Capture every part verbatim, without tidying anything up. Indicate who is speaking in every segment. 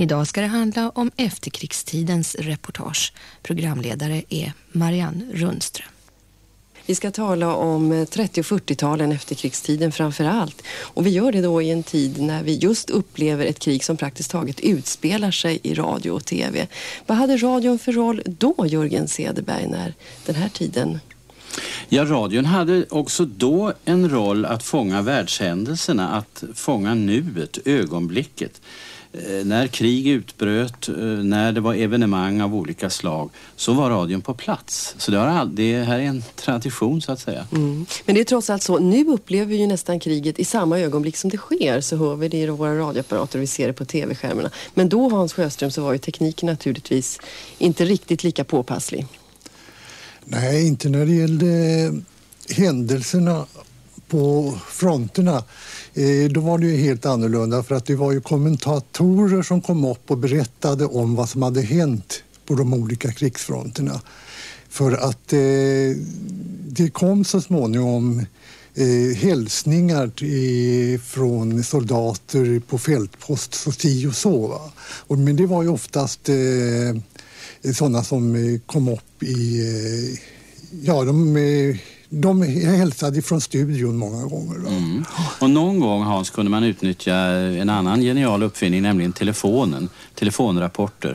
Speaker 1: Idag ska det handla om efterkrigstidens reportage. Programledare är Marianne Rundström.
Speaker 2: Vi ska tala om trettio- och fyrtiotalen, efterkrigstiden framför allt. Och vi gör det då i en tid när vi just upplever ett krig som praktiskt taget utspelar sig i radio och tv. Vad hade radion för roll då, Jörgen Cederberg, när den här tiden?
Speaker 3: Ja, radion hade också då en roll att fånga världshändelserna, att fånga nuet, ögonblicket. När krig utbröt, när det var evenemang av olika slag, så var radion på plats. Så det, har all, det här är en tradition så att säga.
Speaker 2: Mm. Men det är trots allt så, nu upplever vi ju nästan kriget i samma ögonblick som det sker, så hör vi det i våra radioapparater och vi ser det på tv-skärmarna. Men då, Hans Sjöström, så var ju tekniken naturligtvis inte riktigt lika påpasslig.
Speaker 4: Nej, inte när det gällde händelserna på fronterna. Då var det ju helt annorlunda, för att det var ju kommentatorer som kom upp och berättade om vad som hade hänt på de olika krigsfronterna. För att eh, det kom så småningom eh, hälsningar till, från soldater på fältpost så si och så. Va? Och, men det var ju oftast eh, sådana som kom upp i... Eh, ja, de... Eh, De hälsade från studion många gånger.
Speaker 3: Mm. Och någon gång, Hans, kunde man utnyttja en annan genial uppfinning, nämligen telefonen, telefonrapporter.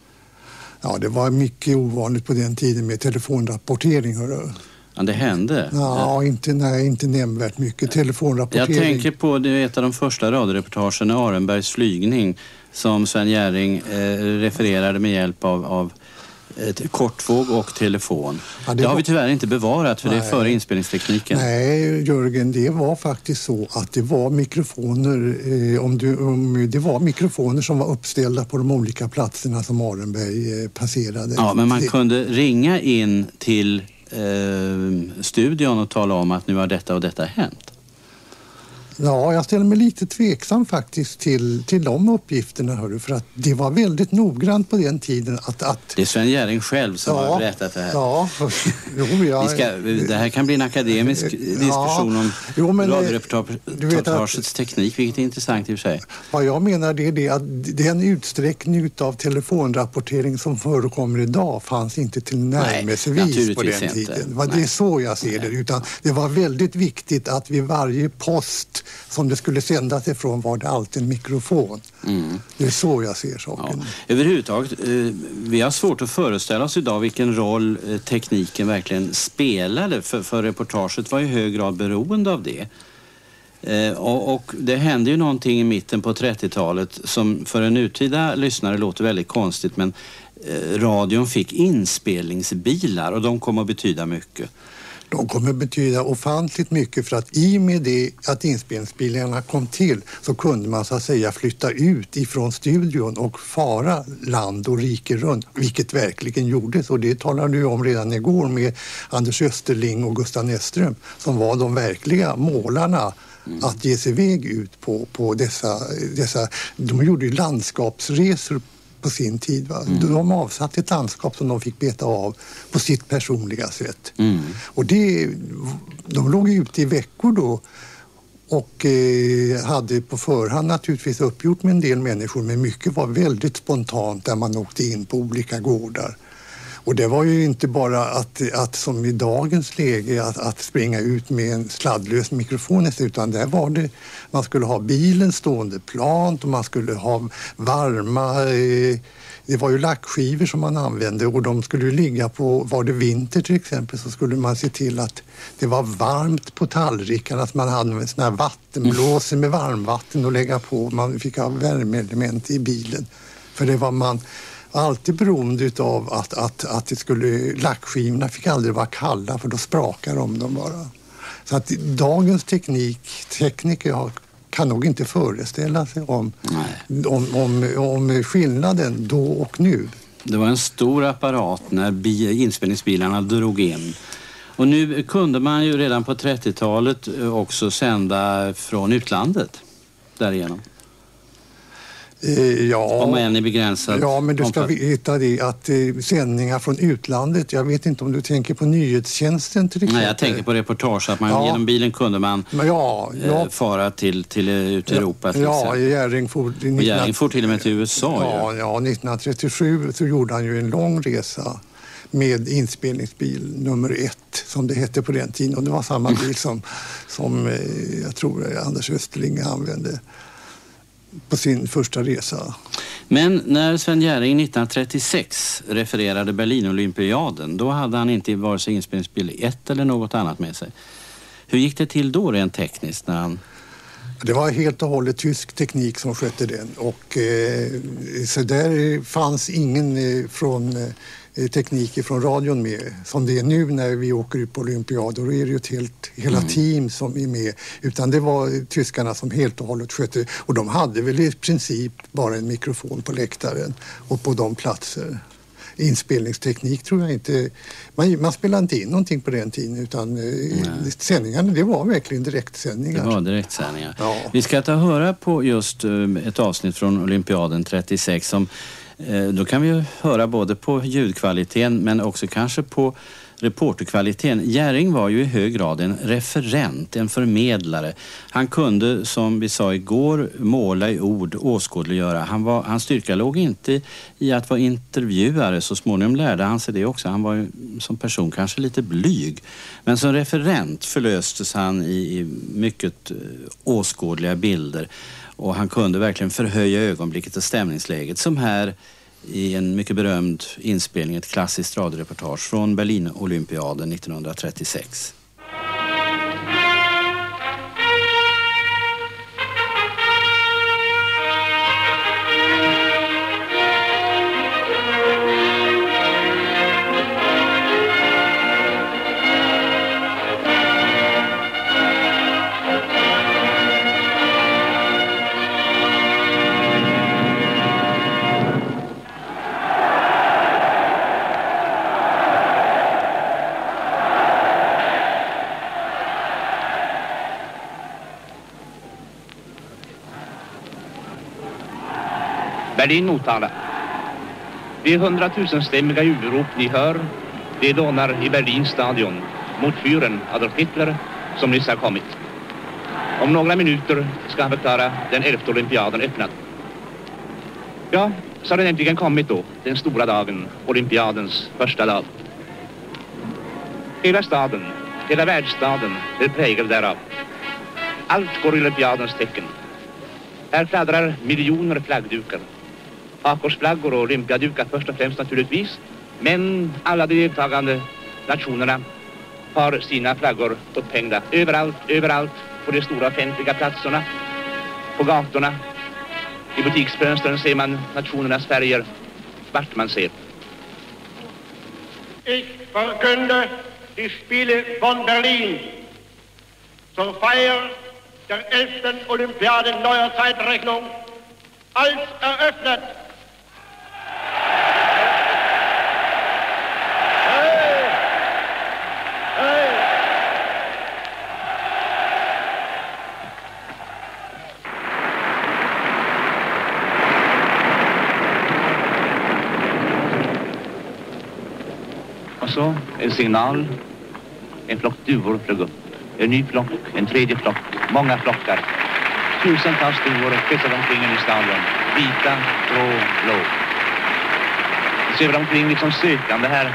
Speaker 4: Ja, det var mycket ovanligt på den tiden med telefonrapportering. Hörru.
Speaker 3: Ja, det hände.
Speaker 4: Ja, inte, nej, inte nämnvärt mycket telefonrapportering.
Speaker 3: Jag tänker på det, ett av de första radioreportagen, Arenbergs flygning, som Sven Jerring eh, refererade med hjälp av... av ett kortvåg och telefon. Ja, det, det har var... vi tyvärr inte bevarat, för Nej. Det är före inspelningstekniken.
Speaker 4: Nej, Jörgen, det var faktiskt så att det var mikrofoner eh, om du, om, det var mikrofoner som var uppställda på de olika platserna som Arenberg eh, passerade.
Speaker 3: Ja, men man
Speaker 4: det...
Speaker 3: kunde ringa in till eh, studion och tala om att nu har detta och detta hänt.
Speaker 4: Ja, jag ställer mig lite tveksam faktiskt till, till de uppgifterna, hörru, för att det var väldigt noggrant på den tiden att... att...
Speaker 3: Det är Sven Jerring själv som ja, har berättat det här.
Speaker 4: Ja, jo, ja.
Speaker 3: Vi ska, det här kan bli en akademisk diskussion ja, om jo, radioreportagets teknik, vilket är intressant i och för sig.
Speaker 4: Vad jag menar det är det att den utsträckning av telefonrapportering som förekommer idag fanns inte till närmelsevis på den tiden. Inte. Det är så jag ser Nej. det, utan det var väldigt viktigt att vid varje post som det skulle sändas ifrån var det alltid en mikrofon. Mm. Det är så jag ser saken.
Speaker 3: Ja. Överhuvudtaget, eh, vi har svårt att föreställa oss idag vilken roll eh, tekniken verkligen spelade, för, för reportaget var i hög grad beroende av det. Eh, och, och det hände ju någonting i mitten på trettiotalet som för en nutida lyssnare låter väldigt konstigt, men eh, radion fick inspelningsbilar och de kom att betyda mycket.
Speaker 4: De kommer betyda ofantligt mycket, för att i och med det att inspelningsbilarna kom till så kunde man så att säga flytta ut ifrån studion och fara land och rike runt, vilket verkligen gjordes, och det talade du om redan igår med Anders Österling och Gustav Näsström som var de verkliga målarna mm. att ge sig iväg ut på, på dessa, dessa, de gjorde ju landskapsresor på sin tid. Va? Mm. De avsatte ett landskap som de fick beta av på sitt personliga sätt. Mm. Och det, de låg ute i veckor då och eh, hade på förhand naturligtvis uppgjort med en del människor, men mycket var väldigt spontant där man åkte in på olika gårdar. Och det var ju inte bara att, att som i dagens läge att, att springa ut med en sladdlös mikrofon, utan där var det, man skulle ha bilen stående plant och man skulle ha varma, eh, det var ju lackskivor som man använde och de skulle ju ligga på, var det vinter till exempel, så skulle man se till att det var varmt på tallrikarna, att man hade en sån här vattenblåse med varmvatten att lägga på, man fick ha värmeelement i bilen, för det var man alltid beroende av att, att, att det skulle, lackskivorna fick aldrig vara kalla, för då sprakar de dem bara. Så att dagens teknik, tekniker kan nog inte föreställa sig om, om, om, om skillnaden då och nu.
Speaker 3: Det var en stor apparat när bi, inspelningsbilarna drog in. Och nu kunde man ju redan på trettiotalet också sända från utlandet därigenom.
Speaker 4: Eh, ja,
Speaker 3: om än är begränsad.
Speaker 4: Ja, men du ska veta det att eh, sändningar från utlandet, jag vet inte om du tänker på nyhetstjänsten till exempel.
Speaker 3: Nej, jag tänker på reportage, att man ja. genom bilen kunde man
Speaker 4: ja, ja.
Speaker 3: Eh, fara till, till ut i
Speaker 4: ja,
Speaker 3: Europa till
Speaker 4: ja,
Speaker 3: exempel.
Speaker 4: Jerring for,
Speaker 3: och Jerring for till och med till U S A.
Speaker 4: Ja, ja, nittonhundratrettiosju så gjorde han ju en lång resa med inspelningsbil nummer ett, som det hette på den tiden. Och det var samma bil som, som eh, jag tror Anders Österling använde på sin första resa.
Speaker 3: Men när Sven Jerring nittonhundratrettiosex refererade Berlinolympiaden, då hade han inte vare sig inspelningsbil ett eller något annat med sig. Hur gick det till då rent tekniskt när han...
Speaker 4: Det var helt och hållet tysk teknik som skötte den. Och, eh, så där fanns ingen eh, från... Eh, tekniker från radion med. Som det är nu när vi åker ut på olympiader, då är det ju ett helt, hela mm. team som är med. Utan det var tyskarna som helt och hållet skötte. Och de hade väl i princip bara en mikrofon på läktaren och på de platser. Inspelningsteknik tror jag inte... Man, man spelade inte in någonting på den tiden, utan Nej. sändningarna, det var verkligen direktsändningar.
Speaker 3: Det var direktsändningar.
Speaker 4: Ja.
Speaker 3: Vi ska ta höra på just ett avsnitt från olympiaden trettiosex som då kan vi ju höra både på ljudkvaliteten men också kanske på reporterkvaliteten. Jerring var ju i hög grad en referent, en förmedlare. Han kunde, som vi sa igår, måla i ord, åskådliggöra. Han var, hans styrka låg inte i att vara intervjuare. Så småningom lärde han sig det också. Han var ju som person kanske lite blyg. Men som referent förlöstes han i, i mycket åskådliga bilder. Och han kunde verkligen förhöja ögonblicket och stämningsläget, som här i en mycket berömd inspelning, ett klassiskt radioreportage från Berlinolympiaden nittonhundratrettiosex.
Speaker 5: Berlin, Motala. Det hundratusenstämmiga jubelrop ni hör, det dånar i Berlins stadion mot fyren Adolf Hitler som nyss har kommit. Om några minuter ska han förklara den elfte olympiaden öppnad. Ja, så har den äntligen kommit då, den stora dagen, olympiadens första dag. Hela staden, hela världsstaden är präglad därav. Allt går i olympiadens tecken. Här fladdrar miljoner flaggdukar. Hakorsflaggor och olympiadukar först och främst naturligtvis. Men alla de deltagande nationerna har sina flaggor upphängda. Överallt, överallt på de stora offentliga platserna. På gatorna. I butiksfönstren ser man nationernas färger. Vart man ser.
Speaker 6: Ich verkünde die Spiele von Berlin zur Feier der elften Olympiaden neuer Zeitrechnung als eröffnet. Hey! Hey!
Speaker 5: Och så en signal. En flock duvor flög upp. En ny flock, en tredje flock, många flockar. Tusentals duvor kretsade omkring i stadion. Vita, grå, blå. De svävar omkring liksom sökande här.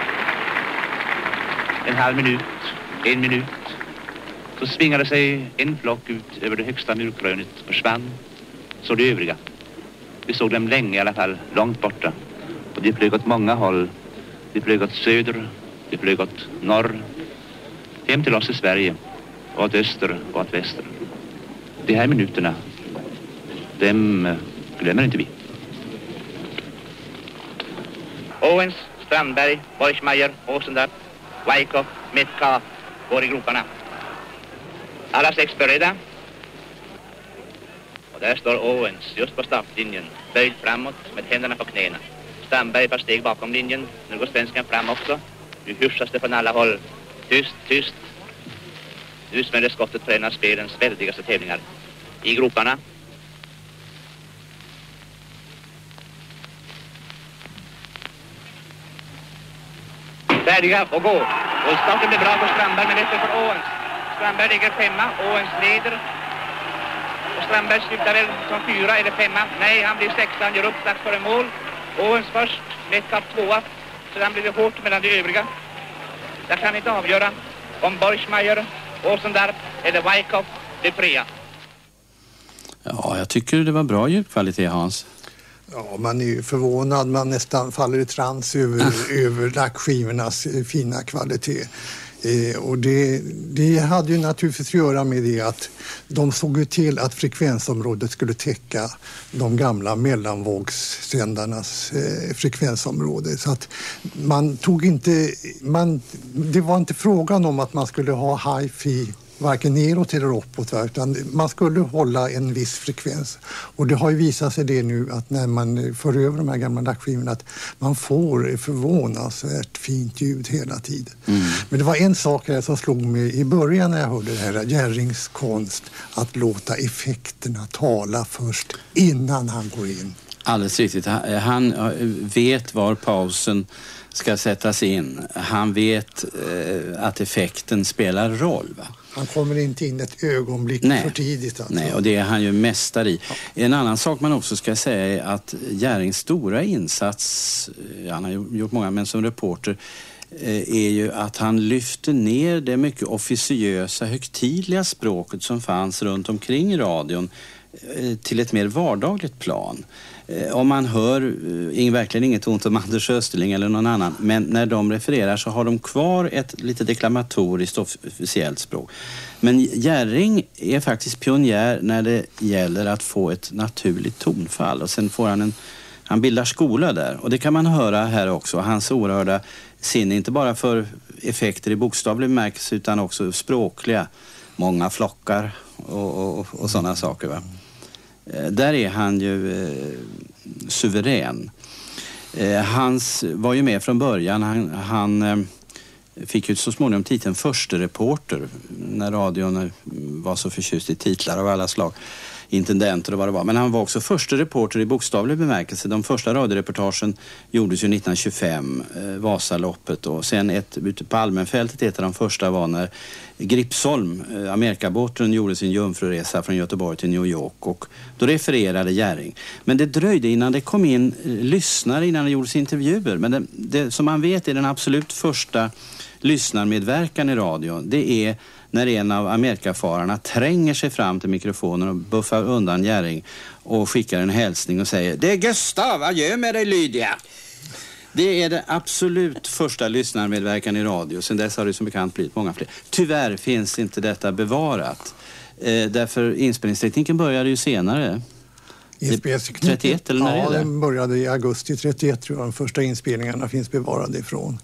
Speaker 5: En halv minut, en minut. Så svingade sig en flock ut över det högsta murkrönet, försvann. Så de övriga. Vi såg dem länge i alla fall, långt borta. Och de flög åt många håll. De flög åt söder, de flög åt norr. Hem till oss i Sverige, och åt öster och åt väster. De här minuterna, dem glömmer inte vi. Owens, Strandberg, Borchmeier, Åsendarp, Wyckoff, Metcalf går i groparna. Alla sex beredda. Och där står Owens just på startlinjen, böjd framåt med händerna på knäna. Strandberg ett par steg bakom linjen, nu går svensken fram också. Nu hyrsas det från alla håll. Tyst, tyst. Nu smäller skottet på en av spelens väldigaste tävlingar. I groparna. Färdiga och gå. Och starten blir bra för Strandberg, men efter för Åhens. Strandberg ligger femma, Åhens leder. Och Strandberg slutar väl som fyra eller femma. Nej, han blir sexa, han gör upp strax före mål. Åhens först, Metcalf tvåa. Sedan blir det hårt mellan de övriga. Jag kan inte avgöra om Borchmeier, Åsendarp eller Wyckoff blir trea.
Speaker 3: Ja, jag tycker det var bra ljudkvalitet, Hans.
Speaker 4: Ja, man är ju förvånad, man nästan faller i trans över, över lackskivornas fina kvalitet. Eh, och det, det hade ju naturligtvis att göra med det att de såg ju till att frekvensområdet skulle täcka de gamla mellanvågssändarnas eh, frekvensområde. Så att man tog inte, man, det var inte frågan om att man skulle ha hi-fi varken neråt eller uppåt, utan man skulle hålla en viss frekvens. Och det har ju visat sig det nu att när man för över de här gamla lackskivorna att man får förvånansvärt fint ljud hela tiden. Mm. Men det var en sak här som slog mig i början när jag hörde det här, Jerrings konst att låta effekterna tala först innan han går in.
Speaker 3: Alldeles riktigt. Han vet var pausen ska sättas in. Han vet eh, att effekten spelar roll, va?
Speaker 4: Han kommer inte in ett ögonblick
Speaker 3: Nej.
Speaker 4: för tidigt. Alltså.
Speaker 3: Nej, och det är han ju mästare i. Ja. En annan sak man också ska säga är att Jerrings stora insats, han har gjort många, men som reporter, är ju att han lyfter ner det mycket officiösa, högtidliga språket som fanns runt omkring radion till ett mer vardagligt plan. Om man hör, äh, verkligen inget ont om Anders Österling eller någon annan, men när de refererar så har de kvar ett lite deklamatoriskt officiellt språk. Men Jerring är faktiskt pionjär när det gäller att få ett naturligt tonfall, och sen får han en, han bildar skola där, och det kan man höra här också, hans oerhörda sinne, inte bara för effekter i bokstavlig bemärkelse utan också språkliga, många flockar och, och, och sådana saker, va. Där är han ju eh, suverän. Eh, hans var ju med från början. Han, han eh, fick ju så småningom titeln förste reporter när radion var så förtjust i titlar av alla slag. Intendenter och vad det var. Men han var också första reporter i bokstavlig bemärkelse. De första radioreportagen gjordes ju nittonhundratjugofem, eh, Vasaloppet, och sen ett ute på Allmänfältet, ett av de första var när Gripsholm, eh, Amerikabåten, gjorde sin jungfruresa från Göteborg till New York, och då refererade Jerring. Men det dröjde innan det kom in eh, lyssnare, innan det gjordes intervjuer. Men det, det som man vet är den absolut första lyssnarmedverkan i radion, det är när en av Amerikafararna tränger sig fram till mikrofonen och buffar undan Jerring och skickar en hälsning och säger: "Det är Gustav, adjö med dig Lydia." Det är det absolut första lyssnarmedverkan i radio. Sen dess har det som bekant blivit många fler. Tyvärr finns inte detta bevarat. Eh, därför inspelningstekniken började ju senare. trettioett eller när
Speaker 4: ja,
Speaker 3: är det?
Speaker 4: Den började i augusti trettioett, tror jag. De första inspelningarna finns bevarade ifrån.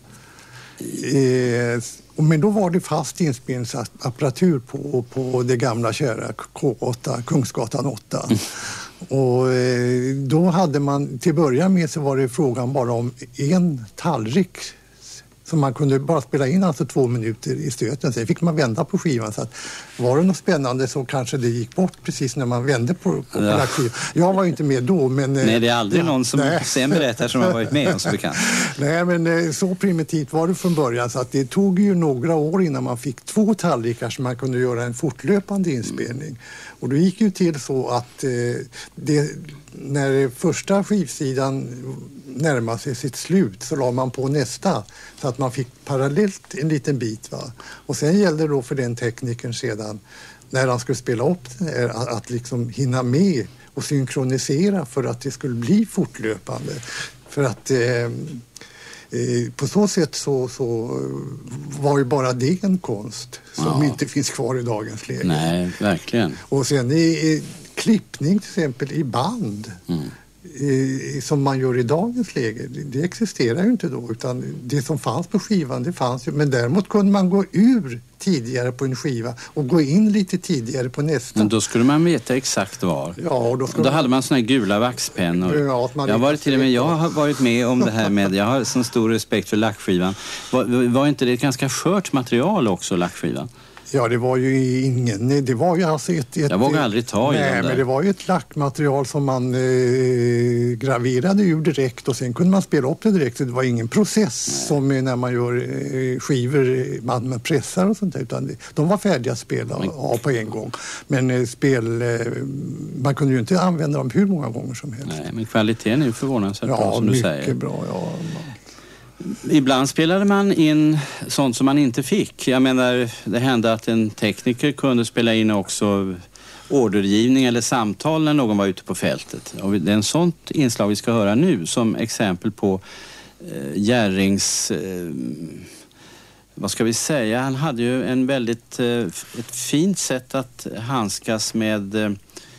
Speaker 4: Eh, men då var det fast inspelningsapparatur på, på det gamla kära K åtta, Kungsgatan åtta. Mm. Och eh, då hade man, till början med så var det frågan bara om en tallrik som man kunde bara spela in, alltså två minuter i stöten. Sen fick man vända på skivan, så att var det något spännande så kanske det gick bort precis när man vände på, på ja. skivan. Jag var ju inte med då, men...
Speaker 3: Nej, det är aldrig
Speaker 4: ja,
Speaker 3: någon som nej. sen berättar som har varit med om, så bekant.
Speaker 4: Nej, men så primitivt var det från början, så att det tog ju några år innan man fick två tallrikar som man kunde göra en fortlöpande inspelning. Mm. Och då gick ju till så att eh, det, när första skivsidan närmade sig sitt slut så la man på nästa, så att man fick parallellt en liten bit, va. Och sen gällde det då för den teknikern sedan, när han skulle spela upp det, att, att liksom hinna med och synkronisera för att det skulle bli fortlöpande. För att eh, eh, på så sätt så, så var ju bara det en konst som ja. inte finns kvar i dagens läge.
Speaker 3: Nej, verkligen.
Speaker 4: Och sen i, i klippning till exempel i band, mm. i, som man gör i dagens läge, det, det existerar ju inte då, utan det som fanns på skivan, det fanns ju, men däremot kunde man gå ur tidigare på en skiva och gå in lite tidigare på nästa.
Speaker 3: Men då skulle man veta exakt var.
Speaker 4: Ja, och då,
Speaker 3: och då
Speaker 4: man...
Speaker 3: hade man såna här gula vaxpennor. Ja, jag har varit till och med, jag har varit med om det här med, jag har sån stor respekt för lackskivan. Var, var inte det ett ganska skört material också, lackskivan?
Speaker 4: Ja, det var ju ingen, det var ju alltså ett... ett
Speaker 3: jag vågar aldrig ta i
Speaker 4: nej,
Speaker 3: den där.
Speaker 4: Men det var ju ett lackmaterial som man eh, graverade ur direkt och sen kunde man spela upp det direkt. Så det var ingen process nej. som när man gör eh, skivor, man, man pressar och sånt där, utan det, de var färdiga att spela men, av på en gång. Men eh, spel, eh, man kunde ju inte använda dem hur många gånger som helst.
Speaker 3: Nej, men kvaliteten är ju förvånansvärt
Speaker 4: ja,
Speaker 3: bra som du säger.
Speaker 4: Ja, mycket bra, ja.
Speaker 3: Ibland spelade man in sånt som man inte fick. Jag menar, det hände att en tekniker kunde spela in också ordergivning eller samtal när någon var ute på fältet. Och det är en sånt inslag vi ska höra nu som exempel på eh, Jerrings... Eh, vad ska vi säga? Han hade ju en väldigt eh, ett fint sätt att handskas med... Eh,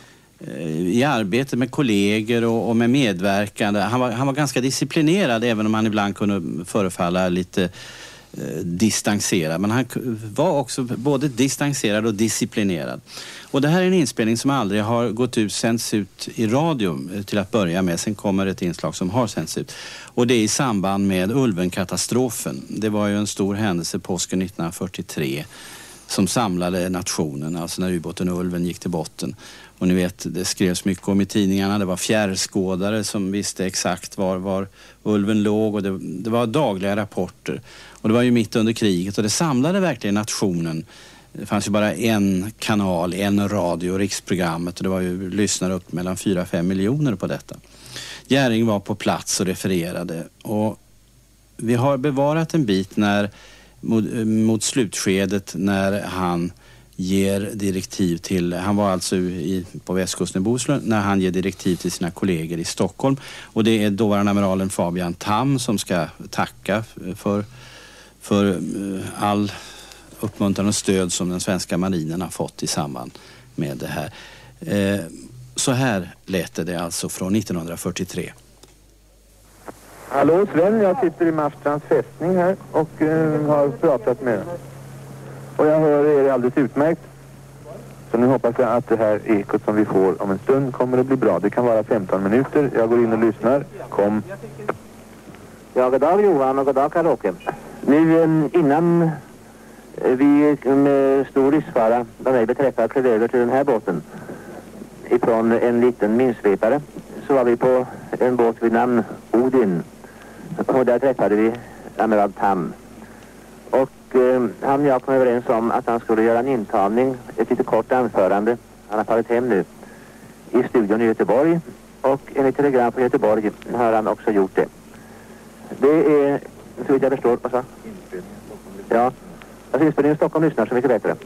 Speaker 3: i arbetet med kollegor och, och med medverkande. Han var, han var ganska disciplinerad även om han ibland kunde förefalla lite eh, distanserad. Men han var också både distanserad och disciplinerad. Och det här är en inspelning som aldrig har gått ut, sänds ut i radio till att börja med. Sen kommer ett inslag som har sänds ut. Och det är i samband med Ulven-katastrofen. Det var ju en stor händelse påsken nittonhundrafyrtiotre som samlade nationen, alltså när ubåten Ulven gick till botten. Och ni vet, det skrevs mycket om i tidningarna. Det var fjärrskådare som visste exakt var, var Ulven låg och det, det var dagliga rapporter. Och det var ju mitt under kriget och det samlade verkligen nationen. Det fanns ju bara en kanal, en radio, riksprogrammet och det var ju lyssnare upp mellan fyra fem miljoner på detta. Jerring var på plats och refererade och vi har bevarat en bit när mot, mot slutskedet när han ger direktiv till, han var alltså i, på västkusten i Bohuslän när han ger direktiv till sina kollegor i Stockholm och det är dåvarande amiralen Fabian Tam som ska tacka för, för all uppmuntran och stöd som den svenska marinen har fått i samband med det här. Eh, så här lät det alltså från nittonhundrafyrtiotre.
Speaker 7: Hallå Sven, jag sitter i Marstrands fästning här och uh, har pratat med er. Och jag hör er alldeles utmärkt. Så nu hoppas jag att det här ekot som vi får om en stund kommer att bli bra. Det kan vara femton minuter. Jag går in och lyssnar. Kom.
Speaker 8: Ja, god dag Johan och god dag Karl-Åke. Nu innan vi med stor riskfara vad mig beträffar klev över till den här båten ifrån en liten minsvepare så var vi på en båt vid namn Odin. Och där träffade vi amiral Tam. Och eh, han och jag kom överens om att han skulle göra en intagning, ett lite kort anförande. Han har tagit hem nu i studion i Göteborg. Och enligt telegram från Göteborg har han också gjort det. Det är, så vitt jag förstår, vad sa? Ja, alltså inspelningen i Stockholm lyssnar så mycket bättre.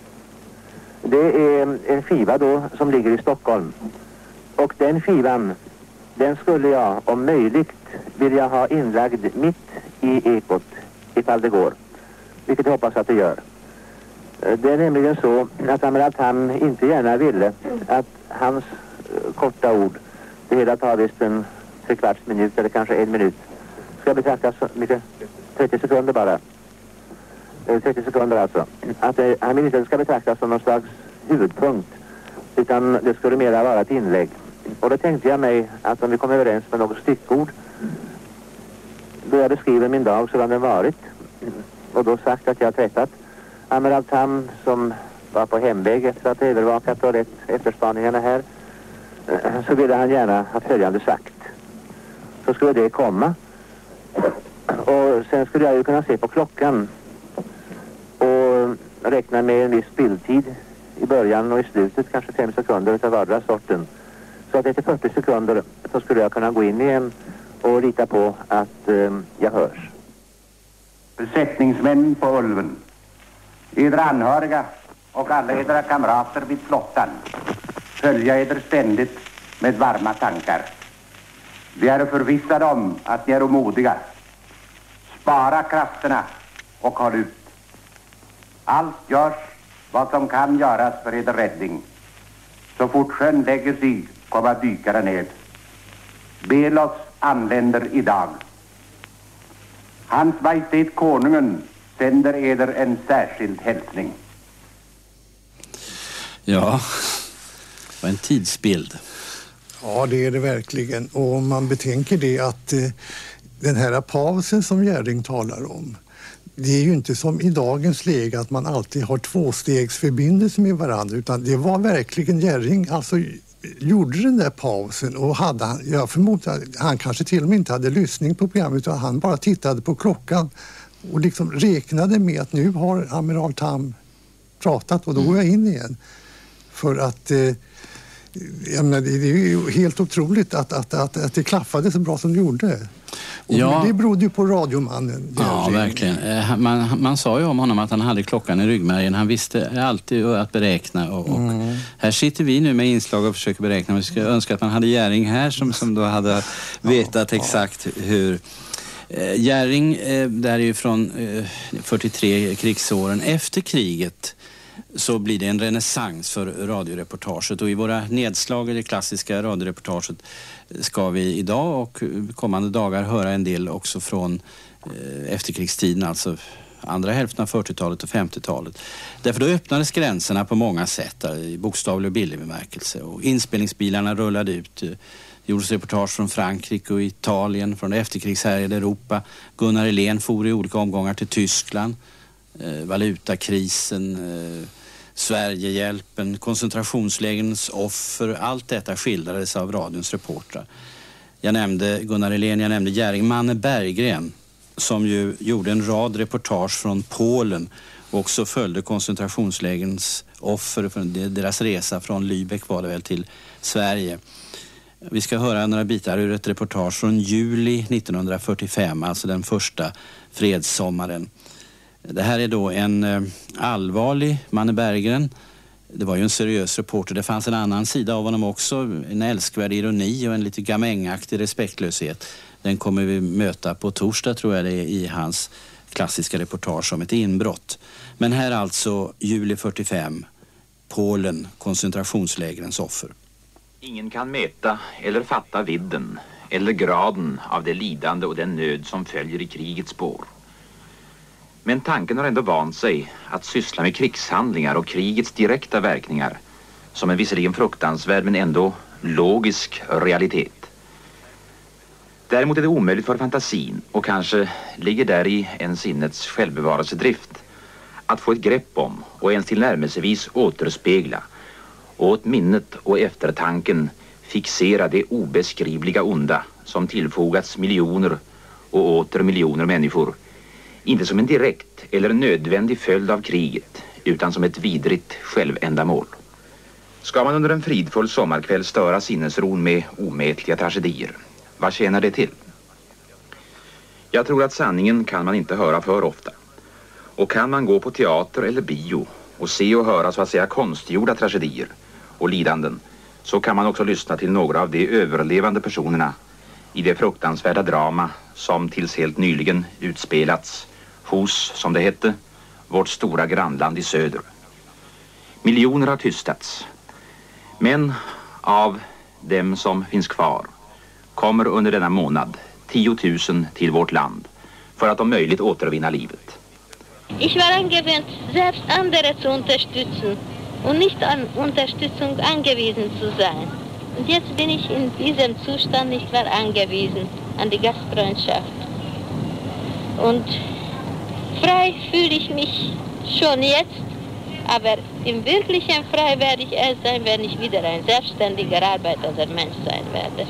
Speaker 8: Det är en skiva då som ligger i Stockholm. Och den skivan, den skulle jag om möjligt vilja ha inlagd mitt i ekot ifall det går. Vilket jag hoppas att det gör. Det är nämligen så att amiral Tam inte gärna ville att hans korta ord, det hela tar visst en tre kvarts minut eller kanske en minut, ska betraktas som mycket, trettio sekunder bara. trettio sekunder alltså. Att det, han vill inte att det ska betraktas som någon slags huvudpunkt, utan det skulle mera vara ett inlägg. Och då tänkte jag mig att om vi kom överens med något stickord då jag beskriver min dag sådan den varit och då sagt att jag träffat amiral Tam som var på hemväg efter att ha övervakat och rätt efterspaningarna här, så ville han gärna ha följande sagt. Så skulle det komma och sen skulle jag ju kunna se på klockan och räkna med en viss spilltid i början och i slutet, kanske fem sekunder av vardera sorten. Så att efter fyrtio sekunder så skulle jag kunna gå in igen och lita på att eh, jag hörs.
Speaker 9: Besättningsmän på Ulven, edra anhöriga och alla edra kamrater vid flottan, följa eder ständigt med varma tankar. Vi är förvissade om att ni är modiga. Spara krafterna och håll ut. Allt görs vad som kan göras för eder räddning. Så fort sjön lägger sig kommer dykare ned. Belos anländer idag. Hans Majestät Konungen sänder eder en särskild hälsning.
Speaker 3: Ja, det var en tidsbild.
Speaker 4: Ja, det är det verkligen. Och om man betänker det att eh, den här pausen som Jerring talar om, det är ju inte som i dagens läge att man alltid har tvåstegsförbindelse med varandra, utan det var verkligen Jerring, alltså gjorde den där pausen och hade han, jag förmodar han kanske till och med inte hade lyssning på programmet utan han bara tittade på klockan och liksom räknade med att nu har Amiral Tam pratat och då går jag in igen. För att eh, jag menar, det är ju helt otroligt att, att, att, att det klaffade så bra som det gjorde. Och ja. Det berodde ju på radiomannen.
Speaker 3: Ja, verkligen. Man, man sa ju om honom att han hade klockan i ryggmärgen. Han visste alltid att beräkna. Och, och mm. Här sitter vi nu med inslag och försöker beräkna. Vi ska önska att man hade Jerring här som, som då hade vetat ja, exakt ja. hur... Eh, Jerring, eh, där är ju från eh, fyrtiotre krigsåren. Efter kriget så blir det en renässans för radioreportaget och i våra nedslag i det klassiska radioreportaget ska vi idag och kommande dagar höra en del också från eh, efterkrigstiden, alltså andra hälften av fyrtiotalet och femtiotalet. Därför då öppnades gränserna på många sätt där, i bokstavlig och billig bemärkelse och inspelningsbilarna rullade ut. Gjordes reportage från Frankrike och Italien, från det efterkrigshärjade Europa. Gunnar Helén for i olika omgångar till Tyskland. Eh, valutakrisen, eh, Sverigehjälpen, koncentrationslägerns offer, allt detta skildrades av radions reportrar. Jag nämnde Gunnar Helén, jag nämnde Jerring. Manne Berggren som ju gjorde en rad reportage från Polen och också följde koncentrationslägerns offer för deras resa från Lübeck var det väl till Sverige. Vi ska höra några bitar ur ett reportage från juli nittonhundrafyrtiofem, alltså den första fredssommaren. Det här är då en eh, allvarlig Manne Berggren. Det var ju en seriös reporter. Det fanns en annan sida av honom också. En älskvärd ironi och en lite gamängaktig respektlöshet. Den kommer vi möta på torsdag tror jag det är i hans klassiska reportage om ett inbrott. Men här alltså juli fyrtiofem. Polen, koncentrationslägerens offer.
Speaker 10: Ingen kan mäta eller fatta vidden eller graden av det lidande och den nöd som följer i krigets spår. Men tanken har ändå vant sig att syssla med krigshandlingar och krigets direkta verkningar som en visserligen fruktansvärd men ändå logisk realitet. Däremot är det omöjligt för fantasin och kanske ligger där i en sinnets självbevarelsedrift att få ett grepp om och ens tillnärmelsevis återspegla och åt minnet och eftertanken fixera det obeskrivliga onda som tillfogats miljoner och åter miljoner människor. Inte som en direkt eller nödvändig följd av kriget, utan som ett vidrigt självändamål. Ska man under en fridfull sommarkväll störa sinnesron med omätliga tragedier? Vad tjänar det till? Jag tror att sanningen kan man inte höra för ofta. Och kan man gå på teater eller bio och se och höra så att säga konstgjorda tragedier och lidanden, så kan man också lyssna till några av de överlevande personerna i det fruktansvärda drama som tills helt nyligen utspelats hos, som det hette, vårt stora grannland i söder. Miljoner har tystats, men av dem som finns kvar kommer under denna månad tiotusen till vårt land för att om möjligt återvinna livet.
Speaker 11: Ich war angewöhnt, selbst andere zu unterstützen und nicht an Unterstützung angewiesen zu sein. Und jetzt bin ich in diesem Zustand nicht mehr angewiesen an die Gastfreundschaft. Und frei fühle ich mich schon jetzt, aber im wirklichen frei werde ich erst sein, wenn ich wieder ein selbstständiger Arbeiter der Mensch sein werde.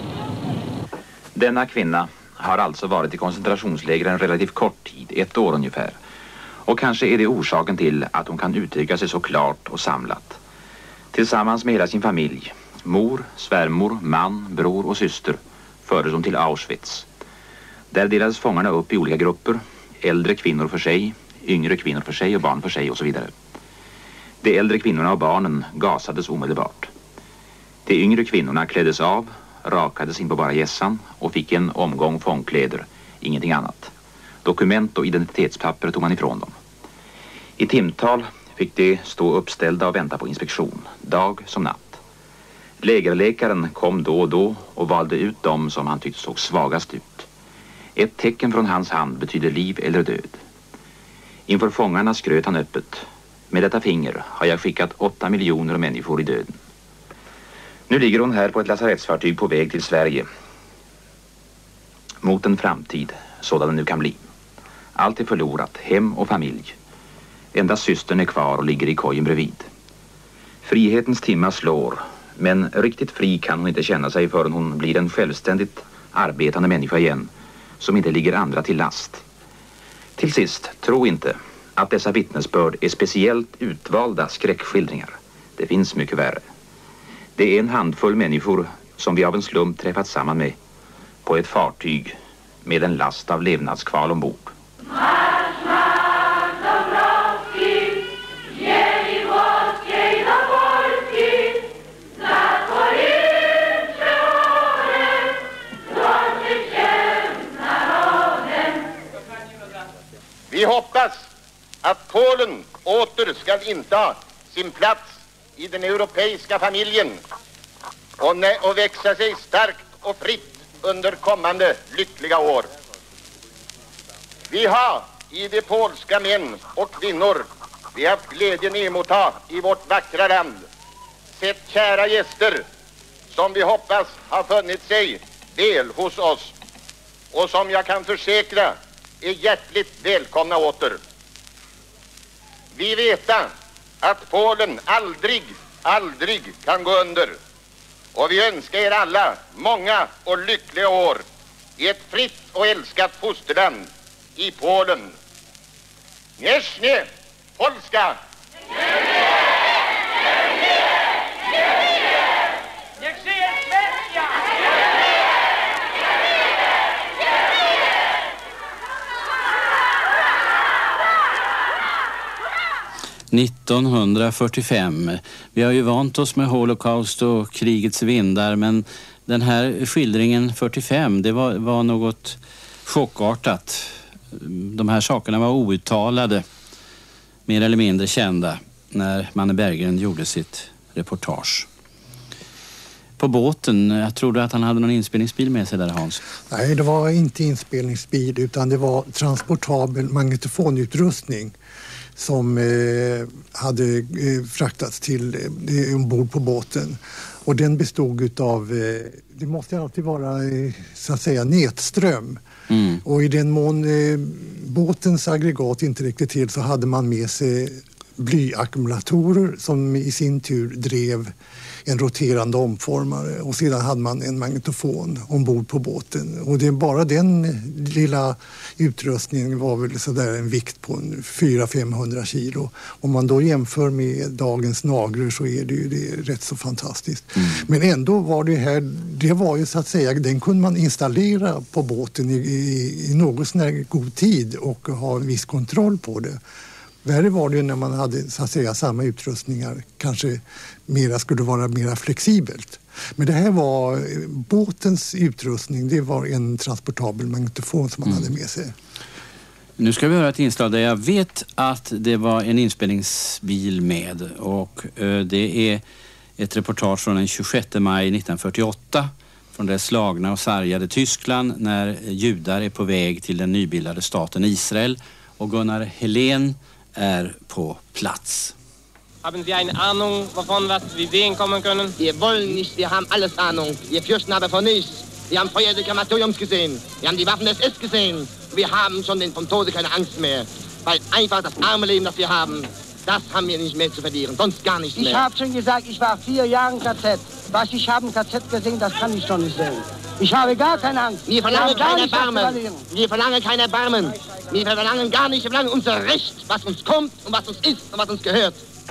Speaker 10: Denna kvinna har alltså varit i koncentrationsläger en relativt kort tid, ett år ungefär. Och kanske är det orsaken till att hon kan uttrycka sig så klart och samlat. Tillsammans med hela sin familj, mor, svärmor, man, bror och syster, fördes hon till Auschwitz. Där delades fångarna upp i olika grupper, äldre kvinnor för sig, yngre kvinnor för sig och barn för sig och så vidare. De äldre kvinnorna och barnen gasades omedelbart. De yngre kvinnorna kläddes av, rakades in på bara gässan och fick en omgång fångkläder, ingenting annat. Dokument och identitetspapper tog man ifrån dem. I timtal fick de stå uppställda och vänta på inspektion, dag som natt. Lägerläkaren kom då och då och valde ut dem som han tyckte såg svagast ut. Ett tecken från hans hand betyder liv eller död. Inför fångarna skröt han öppet. Med detta finger har jag skickat åtta miljoner människor i döden. Nu ligger hon här på ett lasarettsfartyg på väg till Sverige. Mot en framtid, sådan den nu kan bli. Allt är förlorat, hem och familj. Endast systern är kvar och ligger i kojen bredvid. Frihetens timma slår, men riktigt fri kan hon inte känna sig förrän hon blir en självständigt arbetande människa igen, som inte ligger andra till last. Till sist, tro inte att dessa vittnesbörd är speciellt utvalda skräckskildringar. Det finns mycket värre. Det är en handfull människor som vi av en slump träffat samman med på ett fartyg med en last av levnadskval ombord.
Speaker 6: Vi hoppas att Polen åter ska inta sin plats i den europeiska familjen och, och växa sig starkt och fritt under kommande lyckliga år. Vi har i de polska män och kvinnor vi haft glädjen emotta i vårt vackra land sett kära gäster som vi hoppas har funnit sig väl hos oss och som jag kan försäkra är hjärtligt välkomna åter. Vi veta att Polen aldrig, aldrig kan gå under. Och vi önskar er alla många och lyckliga år i ett fritt och älskat fosterland i Polen. Nieśnie Polska!
Speaker 3: nittonhundrafyrtiofem. Vi har ju vant oss med Holocaust och krigets vindar, men den här skildringen fyrtiofem, det var, var något chockartat. De här sakerna var outtalade, mer eller mindre kända, när Manne Berggren gjorde sitt reportage. På båten, jag trodde att han hade någon inspelningsbil med sig där, Hans.
Speaker 4: Nej, det var inte inspelningsbil utan det var transportabel magnetofonutrustning som eh, hade eh, fraktats till eh, ombord på båten. Och den bestod av, eh, det måste alltid vara eh, så att säga nätström. Mm. Och i den mån eh, båtens aggregat inte räckte till så hade man med sig blyackumulatorer som i sin tur drev en roterande omformare och sedan hade man en magnetofon ombord på båten. Och det är bara den lilla utrustningen var väl så där en vikt på fyra till femhundra kilo. Om man då jämför med dagens nagror så är det ju det rätt så fantastiskt. Mm. Men ändå var det här, det var ju så att säga, den kunde man installera på båten i, i, i något sån här god tid och ha en viss kontroll på det. Värre var det när man hade så att säga samma utrustningar, kanske mera skulle vara mera flexibelt. Men det här var båtens utrustning, det var en transportabel magnetofon som man mm. hade med sig.
Speaker 3: Nu ska vi höra ett inslag där jag vet att det var en inspelningsbil med och eh, det är ett reportage från den tjugosjätte maj nittonhundrafyrtioåtta från det slagna och sargade Tyskland när judar är på väg till den nybildade staten Israel och Gunnar Helén är på plats.
Speaker 12: Haben Sie eine Ahnung, wovon was wir sehen kommen können?
Speaker 13: Wir wollen nicht, wir haben alles Ahnung. Wir fürchten aber vor nichts. Wir haben Feuer des Krematoriums gesehen. Wir haben die Waffen des S gesehen. Wir haben schon den vom Tode keine Angst mehr. Weil einfach das arme Leben, das wir haben, das haben wir nicht mehr zu verlieren. Sonst gar nicht mehr.
Speaker 14: Ich habe schon gesagt, ich war vier Jahre im K Z. Was ich habe im K Z gesehen, das kann ich schon nicht sehen. Ich habe gar keine Angst.
Speaker 13: Wir verlangen kein Erbarmen. Wir verlangen kein Erbarmen. Wir verlangen gar nicht, wir verlangen unser Recht, was uns kommt und was uns ist und was uns gehört.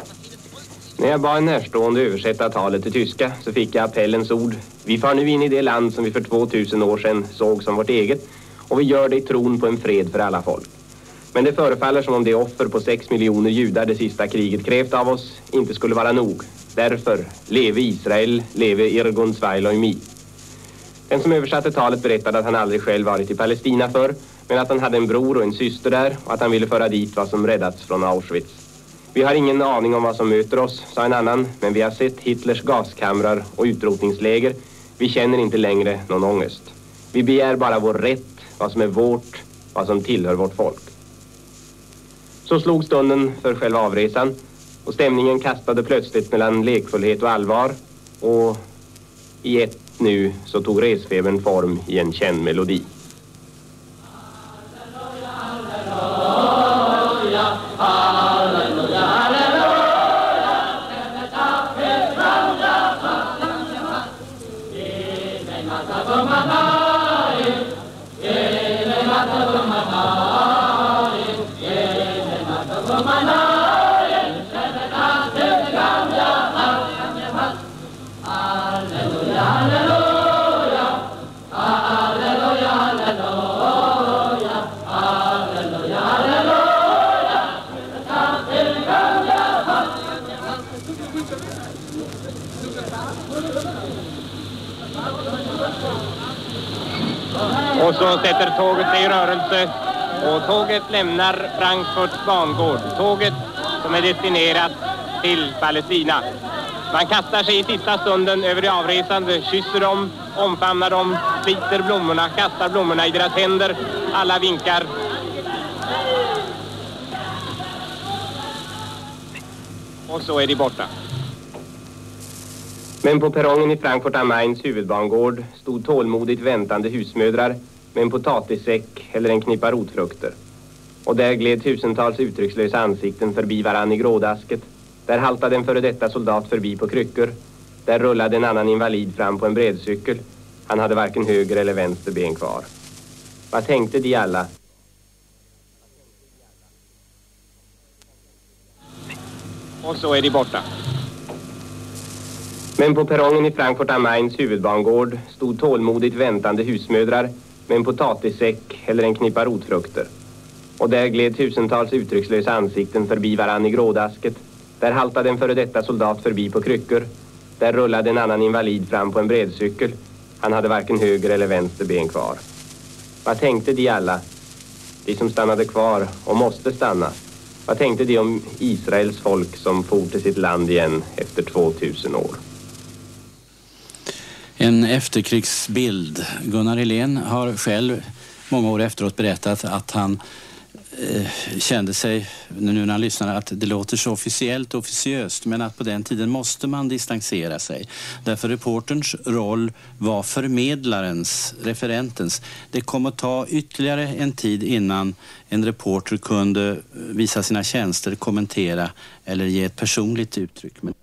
Speaker 12: När jag bad en närstående översätta talet till tyska så fick jag appellens ord. Vi far nu in i det land som vi för tvåtusen år sedan såg som vårt eget och vi gör det i tron på en fred för alla folk. Men det förefaller som om det offer på sex miljoner judar det sista kriget krävt av oss inte skulle vara nog. Därför, leve Israel, leve Irgun Svailoimi. Den som översatte talet berättade att han aldrig själv varit i Palestina för, men att han hade en bror och en syster där och att han ville föra dit vad som räddats från Auschwitz. Vi har ingen aning om vad som möter oss, sa en annan, men vi har sett Hitlers gaskamrar och utrotningsläger. Vi känner inte längre någon ångest. Vi begär bara vår rätt, vad som är vårt, vad som tillhör vårt folk. Så slog stunden för själva avresan och stämningen kastade plötsligt mellan lekfullhet och allvar och i ett nu så tog resfebern form i en känd melodi. Och så sätter tåget sig i rörelse och tåget lämnar Frankfurts bangård. Tåget som är destinerat till Palestina. Man kastar sig i sista stunden över de avresande, kysser dem, omfamnar dem, sliter blommorna, kastar blommorna i deras händer. Alla vinkar. Och så är de borta. Men på perrongen i Frankfurt am Mains huvudbangård stod tålmodigt väntande husmödrar med en potatissäck eller en knippa rotfrukter. Och där gled tusentals uttryckslösa ansikten förbi varann i grådasket. Där haltade en före detta soldat förbi på kryckor. Där rullade en annan invalid fram på en bredcykel. Han hade varken höger eller vänster ben kvar. Vad tänkte de alla? Och så är de borta. Men på perrongen i Frankfurt am Mains huvudbangård stod tålmodigt väntande husmödrar med en potatissäck eller en knippa rotfrukter. Och där gled tusentals uttryckslösa ansikten förbi varann i grådasket. Där haltade en före detta soldat förbi på kryckor. Där rullade en annan invalid fram på en bredcykel. Han hade varken höger eller vänster ben kvar. Vad tänkte de alla? De som stannade kvar och måste stanna. Vad tänkte de om Israels folk som for till sitt land igen efter tvåtusen år?
Speaker 3: En efterkrigsbild. Gunnar Helén har själv många år efteråt berättat att han eh, kände sig, nu när han lyssnar, att det låter så officiellt och officiöst, men att på den tiden måste man distansera sig. Därför reporterns roll var förmedlarens, referentens. Det kom att ta ytterligare en tid innan en reporter kunde visa sina tjänster, kommentera eller ge ett personligt uttryck. Men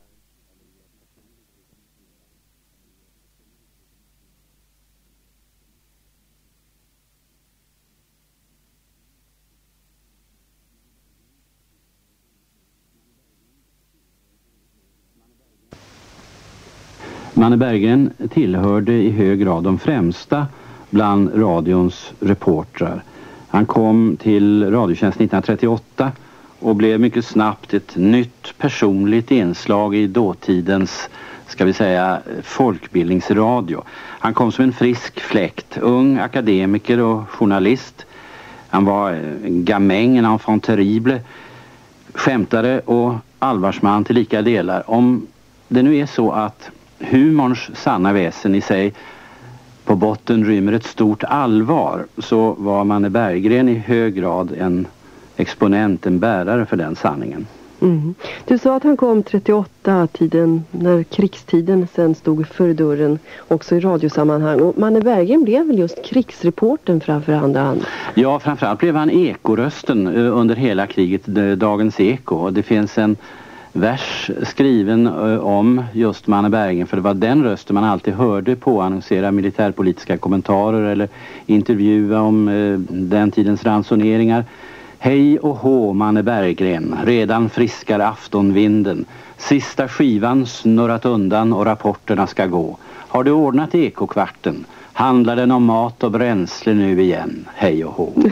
Speaker 3: Manne Berggren tillhörde i hög grad de främsta bland radions reportrar. Han kom till Radiotjänst nittonhundratrettioåtta och blev mycket snabbt ett nytt personligt inslag i dåtidens, ska vi säga, folkbildningsradio. Han kom som en frisk fläkt, ung akademiker och journalist. Han var en gamäng, en enfant terrible, skämtare och allvarsman till lika delar. Om det nu är så att humorns sanna väsen i sig på botten rymmer ett stort allvar, så var Manne Berggren i hög grad en exponent, en bärare för den sanningen.
Speaker 2: Mm. Du sa att han kom trettioåtta, tiden när krigstiden sen stod för dörren, också i radiosammanhang. Och Manne Berggren blev väl just krigsreporten framför andra?
Speaker 3: Ja, framförallt blev han ekorösten under hela kriget, Dagens Eko. Och det finns en vers skriven om just Manne Berggren, för det var den rösten man alltid hörde på annonsera militärpolitiska kommentarer eller intervjua om eh, den tidens ransoneringar. Hej och hå, Manne Berggren, redan friskar aftonvinden. Sista skivan snurrat undan och rapporterna ska gå. Har du ordnat ekokvarten? Handlar den om mat och bränsle nu igen? Hej och hå.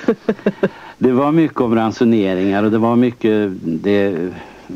Speaker 3: Det var mycket om ransoneringar och det var mycket det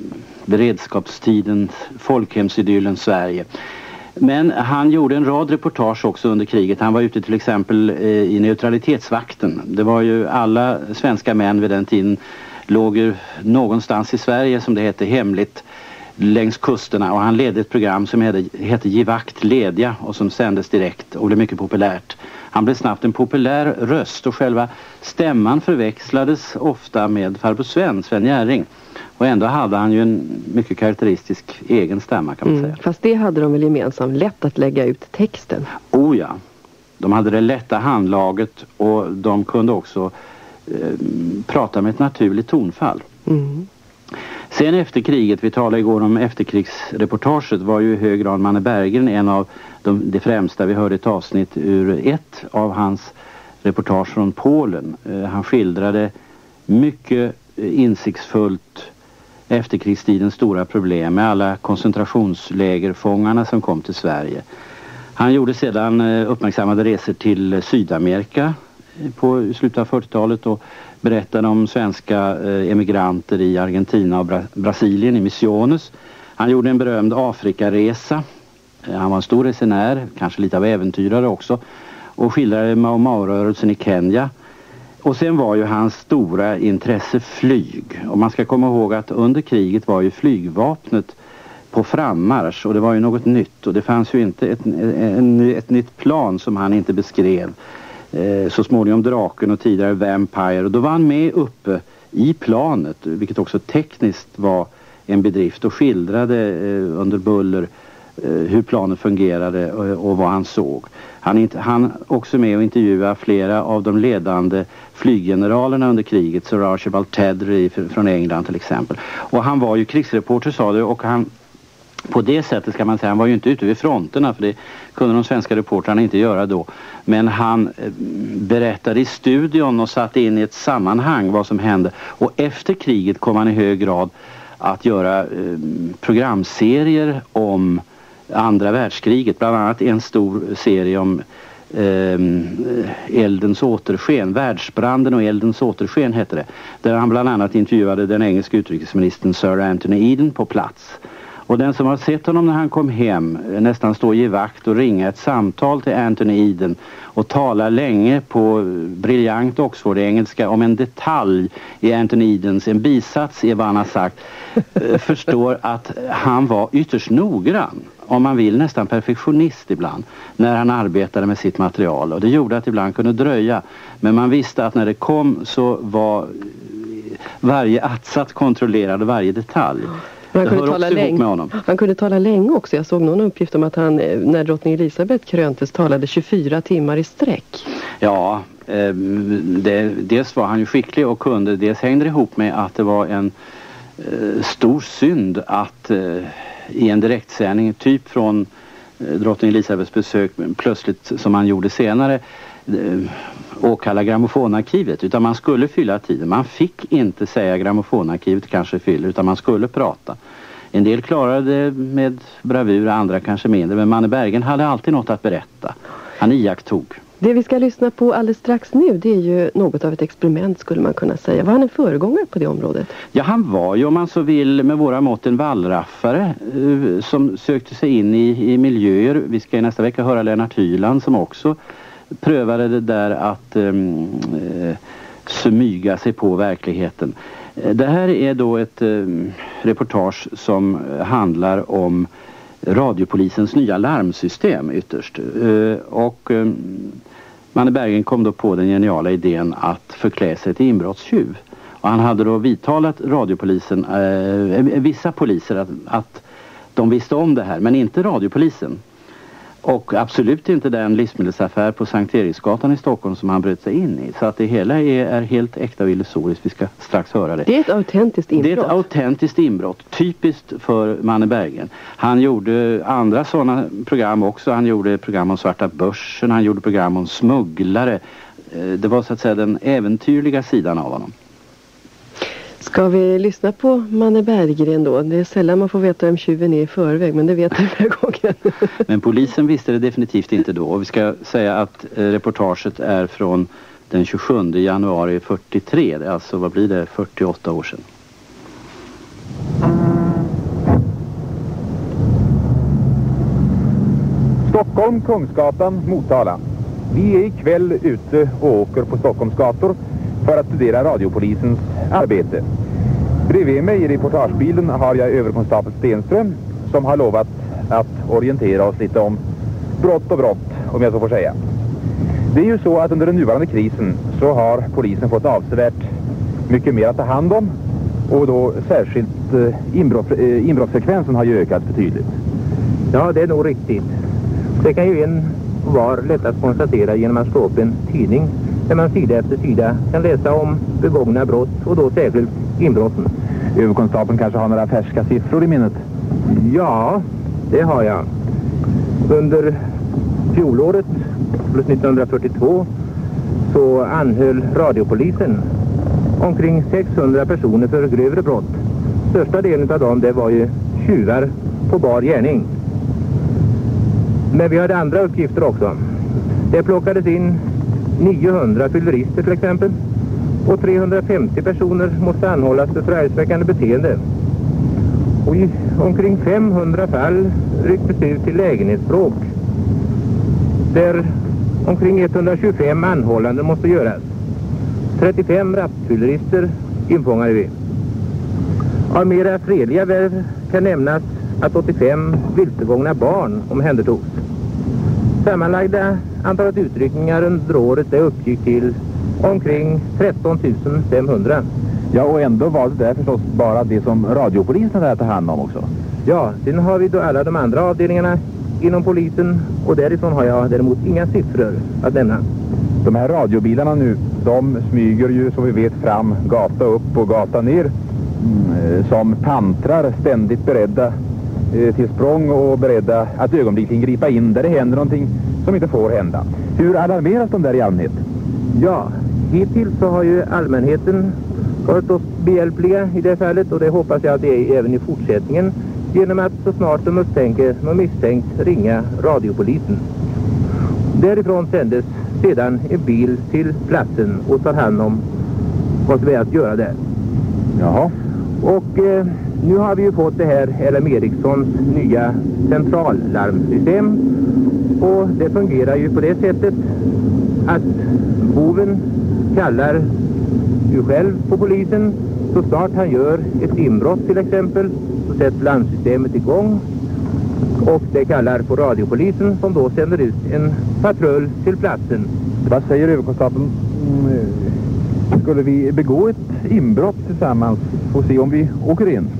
Speaker 3: beredskapstiden, folkhemsidyllen Sverige. Men han gjorde en rad reportage också under kriget. Han var ute till exempel i neutralitetsvakten. Det var ju alla svenska män vid den tiden låg ju någonstans i Sverige, som det hette, hemligt längs kusterna. Och han ledde ett program som hette, hette Ge vakt ledja och som sändes direkt och blev mycket populärt. Han blev snabbt en populär röst och själva stämman förväxlades ofta med farbror Sven, Sven Jerring. Och ändå hade han ju en mycket karaktäristisk egen stämma, kan man mm, säga.
Speaker 2: Fast det hade de väl gemensamt, lätt att lägga ut texten.
Speaker 3: Oh ja, de hade det lätta handlaget och de kunde också eh, prata med ett naturligt tonfall. Mm. Sen efter kriget, vi talade igår om efterkrigsreportaget, var ju i hög grad Manne Berggren en av de, de främsta. Vi hörde ett avsnitt ur ett av hans reportage från Polen. Eh, han skildrade mycket insiktsfullt efterkrigstidens stora problem med alla koncentrationslägerfångarna som kom till Sverige. Han gjorde sedan uppmärksammade resor till Sydamerika på slutet av fyrtiotalet och berättade om svenska emigranter i Argentina och Bra- Brasilien i Misiones. Han gjorde en berömd Afrikaresa. Han var en stor resenär, kanske lite av äventyrare också, och skildrade Mau Mau-rörelsen i Kenya. Och sen var ju hans stora intresse flyg. Och man ska komma ihåg att under kriget var ju flygvapnet på frammarsch, och det var ju något nytt. Och det fanns ju inte ett, en, ett nytt plan som han inte beskrev. Eh, så småningom Draken och tidigare Vampire. Och då var han med uppe i planet, vilket också tekniskt var en bedrift, och skildrade eh, under buller eh, hur planet fungerade och, och vad han såg. Han, inte, han också med och intervjuade flera av de ledande flyggeneralerna under kriget, Sir Archibald Tedry från England till exempel. Och han var ju krigsreporter, sa det, och han på det sättet ska man säga, han var ju inte ute vid fronterna, för det kunde de svenska reportrarna inte göra då. Men han berättade i studion och satte in i ett sammanhang vad som hände. Och efter kriget kom han i hög grad att göra eh, programserier om andra världskriget. Bland annat en stor serie om eh, eldens återsken. Världsbranden och eldens återsken hette det. Där han bland annat intervjuade den engelska utrikesministern Sir Anthony Eden på plats. Och den som har sett honom när han kom hem nästan stå i vakt och ringa ett samtal till Anthony Eden och tala länge på briljant Oxford-engelska om en detalj i Anthony Edens, en bisats i vad han har sagt, förstår att han var ytterst noggrann, om man vill nästan perfektionist ibland, när han arbetade med sitt material. Och det gjorde att det ibland kunde dröja, men man visste att när det kom så var varje atsats kontrollerad, varje detalj.
Speaker 2: Han kunde, tala länge. han kunde tala länge också. Jag såg någon uppgift om att han, när drottning Elisabeth kröntes, talade tjugofyra timmar i sträck.
Speaker 3: Ja, eh, det, dels var han ju skicklig och kunde. Dels hängde det ihop med att det var en eh, stor synd att eh, i en direktsändning, typ från eh, drottning Elisabeths besök, plötsligt som han gjorde senare, eh, åkalla grammofonarkivet, utan man skulle fylla tiden. Man fick inte säga grammofonarkivet kanske fyller, utan man skulle prata. En del klarade det med bravur, andra kanske mindre, men Manne Berggren hade alltid något att berätta. Han iakttog.
Speaker 2: Det vi ska lyssna på alldeles strax nu, det är ju något av ett experiment, skulle man kunna säga. Var han en föregångare på det området?
Speaker 3: Ja, han var ju, om man så vill, med våra mått en wallraffare uh, som sökte sig in i, i miljöer. Vi ska i nästa vecka höra Lennart Hyland som också prövade det där att um, uh, smyga sig på verkligheten. Det här är då ett um, reportage som handlar om radiopolisens nya larmsystem ytterst. Uh, och um, Manne Berggren kom då på den geniala idén att förklä sig till inbrottstjuv. Och han hade då vidtalat radiopolisen, uh, vissa poliser att, att de visste om det här, men inte radiopolisen. Och absolut inte den livsmedelsaffär på Sankt Eriksgatan i Stockholm som han bröt sig in i. Så att det hela är, är helt äkta och illusoriskt. Vi ska strax höra det.
Speaker 2: Det är ett autentiskt inbrott.
Speaker 3: Det är ett autentiskt inbrott. Typiskt för Manne Berggren. Han gjorde andra sådana program också. Han gjorde program om svarta börsen. Han gjorde program om smugglare. Det var så att säga den äventyrliga sidan av honom.
Speaker 2: Ska vi lyssna på Manne Berggren då? Det är sällan man får veta vem tjuven är i förväg, men det vet den här gången.
Speaker 3: Men polisen visste det definitivt inte då. Och vi ska säga att eh, reportaget är från den tjugosjunde januari fyrtiotre. Det är alltså, vad blir det, fyrtioåtta år sedan.
Speaker 15: Stockholm, Kungsgatan, Motala. Vi är ikväll ute och åker på Stockholms gator för att studera radiopolisens arbete. Bredvid mig i reportagebilen har jag överkonstapel Stenström som har lovat att orientera oss lite om brott och brott, om jag så får säga. Det är ju så att under den nuvarande krisen så har polisen fått avsevärt mycket mer att ta hand om, och då särskilt eh, inbrott, eh, inbrottsfrekvensen har ju ökat betydligt.
Speaker 8: Ja, det är nog riktigt. Det kan ju en var lätt att konstatera genom att slå upp en tidning där man sida efter sida kan läsa om begångna brott, och då särskilt inbrotten.
Speaker 15: Överkonstapeln kanske har några färska siffror i minnet?
Speaker 12: Ja, det har jag. Under fjolåret, plus nittonhundrafyrtiotvå, så anhöll radiopolisen omkring sexhundra personer för grövre brott. Största delen av dem, det var ju tjuvar på bar gärning. Men vi hade andra uppgifter också. Det plockades in niohundra fyllerister till exempel. Och trehundrafemtio personer måste anhållas för förargelseväckande beteende. Och i omkring femhundra fall rycktes ut till lägenhetsbråk, där omkring etthundratjugofem anhållanden måste göras. trettiofem rattfyllerister infångade vi. Av mera fredliga värv kan nämnas att åttiofem vilsegångna barn omhändertogs. Sammanlagda antalet utryckningar under året det uppgick till omkring tretton tusen femhundra.
Speaker 15: Ja, och ändå var det där förstås bara det som radiopolisen hade att ta hand om också.
Speaker 12: Ja, sen har vi då alla de andra avdelningarna inom polisen, och därifrån har jag däremot inga siffror att nämna.
Speaker 15: De här radiobilarna nu, de smyger ju som vi vet fram gata upp och gata ner, mm, som pantrar, ständigt beredda eh, till språng och beredda att ögonblickligen gripa in där det händer någonting som inte får hända. Hur alarmeras de där i allmänhet?
Speaker 12: Ja, hittills så har ju allmänheten varit oss behjälpliga i det fallet, och det hoppas jag att det är även i fortsättningen, genom att så snart de upptänker någon misstänkt ringa radiopolisen. Därifrån sändes sedan en bil till platsen och tar hand om vad som är att göra där.
Speaker 15: Jaha.
Speaker 12: Och eh, nu har vi ju fått det här L M Ericssons nya centrallarmsystem, och det fungerar ju på det sättet att boven kallar ju själv på polisen. Så snart han gör ett inbrott till exempel, så sätter larmsystemet igång, och det kallar på radiopolisen, som då sänder ut en patrull till platsen.
Speaker 15: Vad säger överkonstapeln? Mm, skulle vi begå ett inbrott tillsammans och se om vi åker in?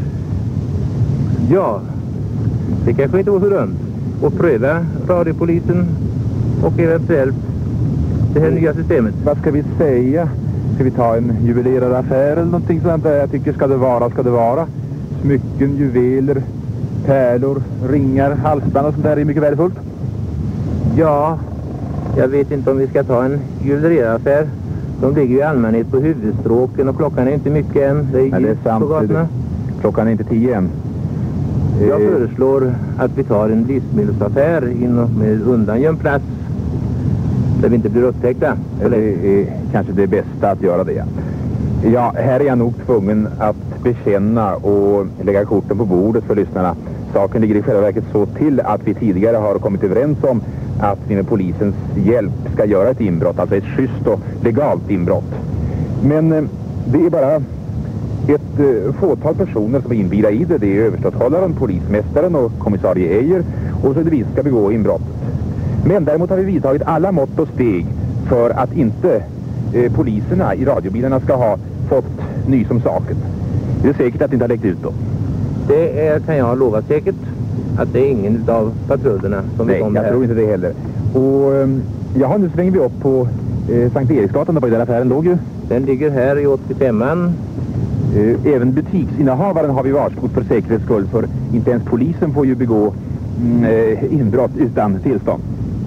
Speaker 12: Ja, det kanske inte var så dumt att pröva radiopolisen och eventuellt det här nya systemet.
Speaker 15: Vad ska vi säga? Ska vi ta en juveleraraffär eller någonting sådant där? Jag tycker ska det vara, ska det vara. Smycken, juveler, pärlor, ringar, halsband och sånt där är mycket värdefullt.
Speaker 12: Ja, jag vet inte om vi ska ta en juveleraraffär. De ligger ju i allmänhet på huvudstråken, och klockan är inte mycket än. Det är,
Speaker 15: Nej, det är sant.
Speaker 12: På gatorna.
Speaker 15: Klockan är inte tio än.
Speaker 12: Jag
Speaker 15: eh.
Speaker 12: föreslår att vi tar en livsmedelsaffär inom med undangömd plats, där vi inte blir upptäckta.
Speaker 15: Eller? Det är kanske det bästa att göra det. Ja, här är jag nog tvungen att bekänna och lägga korten på bordet för lyssnarna. Saken ligger i själva verket så till att vi tidigare har kommit överens om att vi med polisens hjälp ska göra ett inbrott, alltså ett schysst och legalt inbrott. Men eh, det är bara ett eh, fåtal personer som är inbjudna i det. Det är överståthållaren, polismästaren och kommissarie Eier, och så är det vi som ska begå inbrottet. Men däremot har vi vidtagit alla mått och steg för att inte eh, poliserna i radiobilarna ska ha fått nys om saken. Det är säkert att det inte har läckt ut då.
Speaker 12: Det är, kan jag lova säkert, att det är ingen av patrullerna som
Speaker 15: Nej,
Speaker 12: vet om
Speaker 15: jag
Speaker 12: det här.
Speaker 15: tror inte det heller. Och eh, ja, nu svänger vi upp på eh, Sankt Eriksgatan, där var ju den affären låg ju.
Speaker 12: Den ligger här i åttiofemman.
Speaker 15: Eh, även butiksinnehavaren har vi varskott för säkerhets skull, för inte ens polisen får ju begå mm, eh, inbrott utan tillstånd.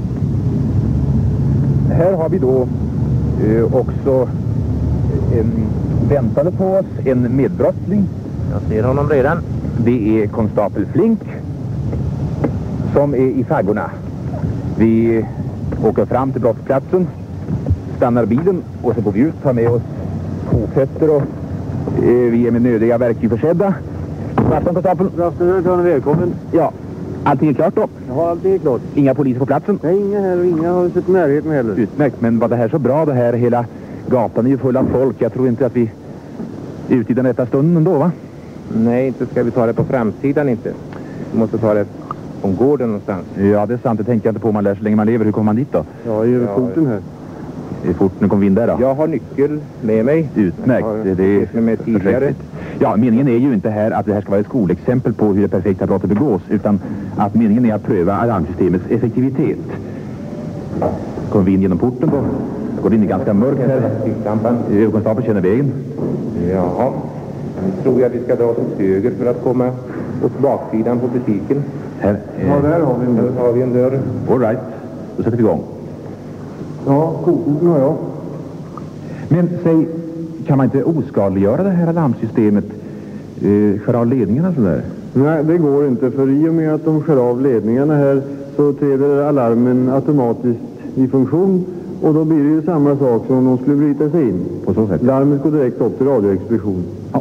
Speaker 15: Här har vi då eh, också en väntande på oss, en medbrottsling.
Speaker 12: Jag ser honom redan.
Speaker 15: Det är konstapel Flink som är i faggorna. Vi åker fram till brottsplatsen, stannar bilen, och så får vi ut, tar med oss fotfötter, och eh, vi är med nödiga verktyg försedda. Vatten konstapel.
Speaker 16: Afton, välkommen.
Speaker 15: Ja, allting är klart då?
Speaker 16: Ja, allting är klart.
Speaker 15: Inga poliser på platsen?
Speaker 16: Nej, inga här, och inga har sett närheten heller.
Speaker 15: Utmärkt, men var det här så bra det här? Hela gatan är ju full av folk. Jag tror inte att vi är ute i den rätta stunden då, va?
Speaker 12: Nej, inte ska vi ta det på framsidan inte. Vi måste ta det om gården någonstans.
Speaker 15: Ja, det är sant. Det tänker jag inte på. Man lär så länge man lever. Hur kommer man dit då?
Speaker 16: Ja, över
Speaker 12: ja,
Speaker 16: foten här.
Speaker 15: I porten kom vi in där då?
Speaker 12: Jag har nyckel med mig.
Speaker 15: Utmärkt.
Speaker 12: Det, det är med tidigare.
Speaker 15: Ja, meningen är ju inte här att det här ska vara ett skolexempel på hur det perfekta brottet begås, utan att meningen är att pröva alarmsystemets effektivitet. Kommer vi in genom porten då? Går det in i ganska mörkt här. Ögonstapeln känner vägen.
Speaker 12: Jaha.
Speaker 15: tror jag vi ska dra oss åt höger för att komma åt baksidan på butiken. Här,
Speaker 16: Ja, där har vi en dörr.
Speaker 15: Här har vi en dörr. All right, då sätter vi igång.
Speaker 16: Ja, kokoten har jag.
Speaker 15: Men säg, kan man inte oskadliggöra det här alarmsystemet? Eh, skär av ledningarna sådär?
Speaker 16: Nej, det går inte, för i och med att de skär av ledningarna här så träder alarmen automatiskt i funktion, och då blir det ju samma sak som om de skulle bryta sig in.
Speaker 15: På så sätt?
Speaker 16: Larmet går direkt upp till radioexpedition.
Speaker 15: Ja.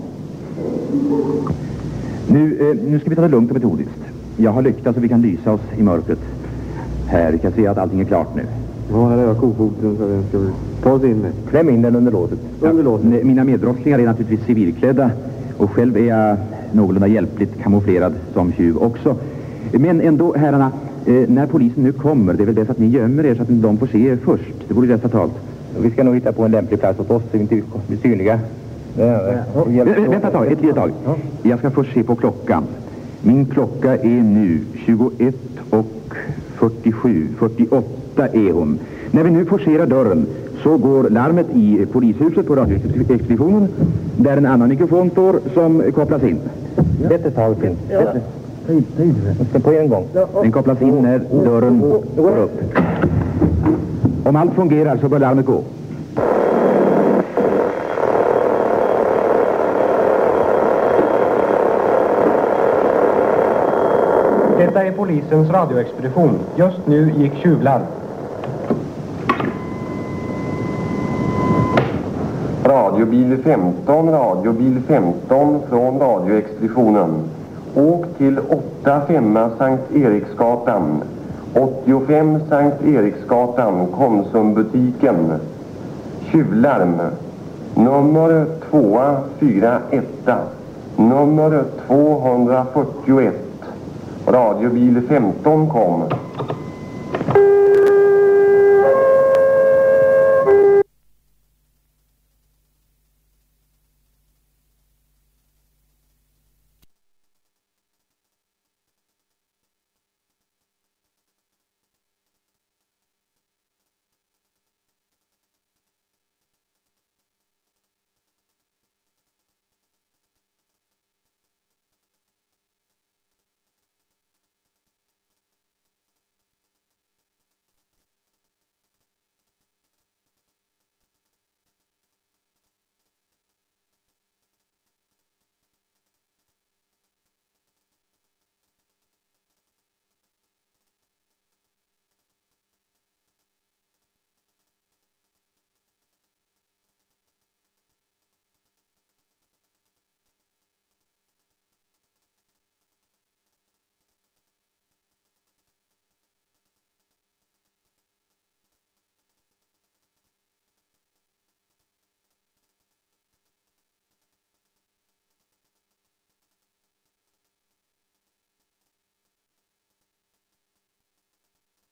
Speaker 15: Nu, eh, nu ska vi ta det lugnt och metodiskt. Jag har lyktat så vi kan lysa oss i mörkret. Här, vi kan se att allting är klart nu.
Speaker 16: Ja, här är jag kofoten, så den ska vi ta oss in med.
Speaker 15: Kläm in den under låset.
Speaker 16: Under låset.
Speaker 15: Ja, mina medbrottslingar är naturligtvis civilklädda, och själv är jag någorlunda hjälpligt kamouflerad som tjuv också. Men ändå, herrarna, eh, när polisen nu kommer, det är väl bäst att ni gömmer er så att de får se er först. Det vore rätt fatalt. Vi ska nog hitta på en lämplig plats åt oss så vi inte blir synliga. Ja, ja. Ja. Vä vänta ett tag, ett litet tag. Ja. Jag ska först se på klockan. Min klocka är nu tjugoett och fyrtiosju, fyrtioåtta är hon. När vi nu forcerar dörren så går larmet i polishuset på radioexpeditionen, där en annan mikrofon står som kopplas in. Ja. Ett tag till. Ja. Tid, tid. Jag ska på en gång. Den kopplas in när dörren går upp. Om allt fungerar så bör larmet gå.
Speaker 12: Detta är polisens radioexpedition. Just nu gick tjuvlarm.
Speaker 17: Radiobil femton, radiobil femton från radioexpeditionen. Åk till åtta femma Sankt Eriksgatan, åttiofem Sankt Eriksgatan, Konsumbutiken. Tjuvlarm. Nummer två fyra ett. Nummer tvåhundrafyrtioett. Radiobil femton kom.